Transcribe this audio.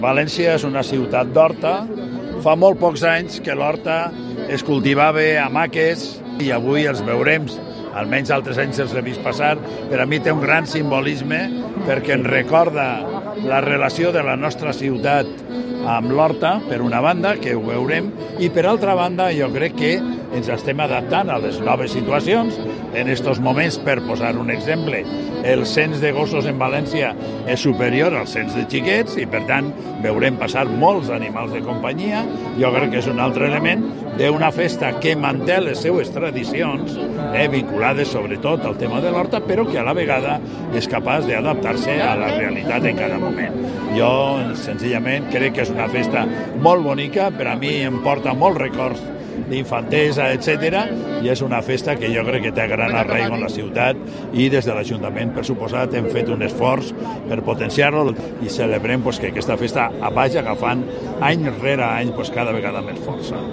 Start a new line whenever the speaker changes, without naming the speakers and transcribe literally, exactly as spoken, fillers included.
València és una ciutat d'horta. Fa molt pocs anys que l'horta es cultivava a maques i avui els veurem, almenys altres anys els he vist passar. Per a mi té un gran simbolisme perquè ens recorda la relació de la nostra ciutat amb l'horta, per una banda, que ho veurem, i per altra banda jo crec que ens estem adaptant a les noves situacions. En aquests moments, per posar un exemple, el cens de gossos en València és superior al cens de xiquets i, per tant, veurem passar molts animals de companyia. Jo crec que és un altre element d'una festa que manté les seues tradicions, eh, vinculades sobretot al tema de l'horta, però que a la vegada és capaç d'adaptar-se a la realitat en cada moment. Jo, senzillament, crec que és una festa molt bonica, per a mi em porta molts records d'infantesa, etcètera, i és una festa que jo crec que té gran arraigo en la ciutat i des de l'Ajuntament, per suposat, hem fet un esforç per potenciar-lo i celebrem pues, que aquesta festa vagi agafant any rere any pues, cada vegada més força.